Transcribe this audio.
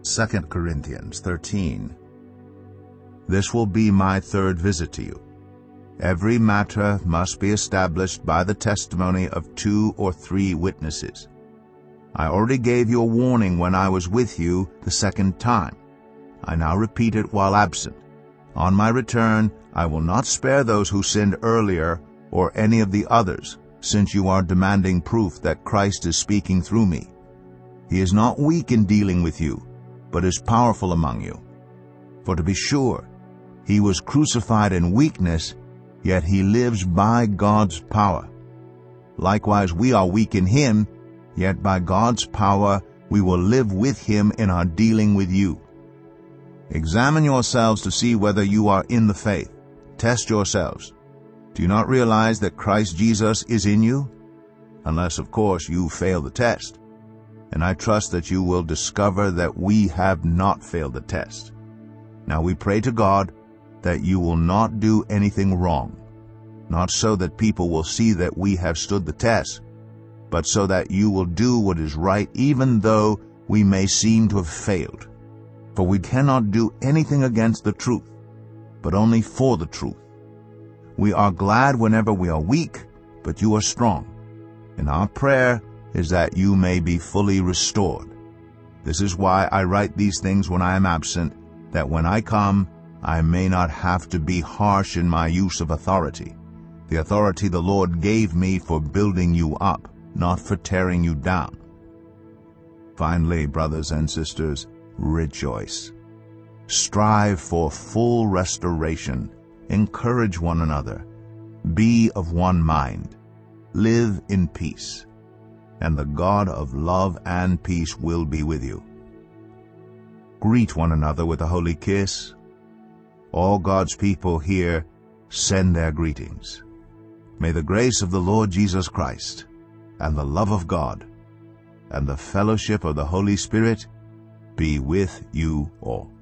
2 Corinthians 13. This will be my third visit to you. Every matter must be established by the testimony of 2 or 3 witnesses. I already gave you a warning when I was with you the second time. I now repeat it while absent. On my return, I will not spare those who sinned earlier or any of the others, since you are demanding proof that Christ is speaking through me. He is not weak in dealing with you, but is powerful among you. For to be sure, he was crucified in weakness, yet he lives by God's power. Likewise, we are weak in him, yet by God's power we will live with him in our dealing with you. Examine yourselves to see whether you are in the faith. Test yourselves. Do you not realize that Christ Jesus is in you? Unless, of course, you fail the test. And I trust that you will discover that we have not failed the test. Now we pray to God that you will not do anything wrong, not so that people will see that we have stood the test, but so that you will do what is right even though we may seem to have failed. For we cannot do anything against the truth, but only for the truth. We are glad whenever we are weak, but you are strong. And our prayer is that you may be fully restored. This is why I write these things when I am absent, that when I come, I may not have to be harsh in my use of authority, the authority the Lord gave me for building you up, not for tearing you down. Finally, brothers and sisters, rejoice. Strive for full restoration. Encourage one another. Be of one mind. Live in peace. And the God of love and peace will be with you. Greet one another with a holy kiss. All God's people here send their greetings. May the grace of the Lord Jesus Christ, and the love of God, and the fellowship of the Holy Spirit be with you all.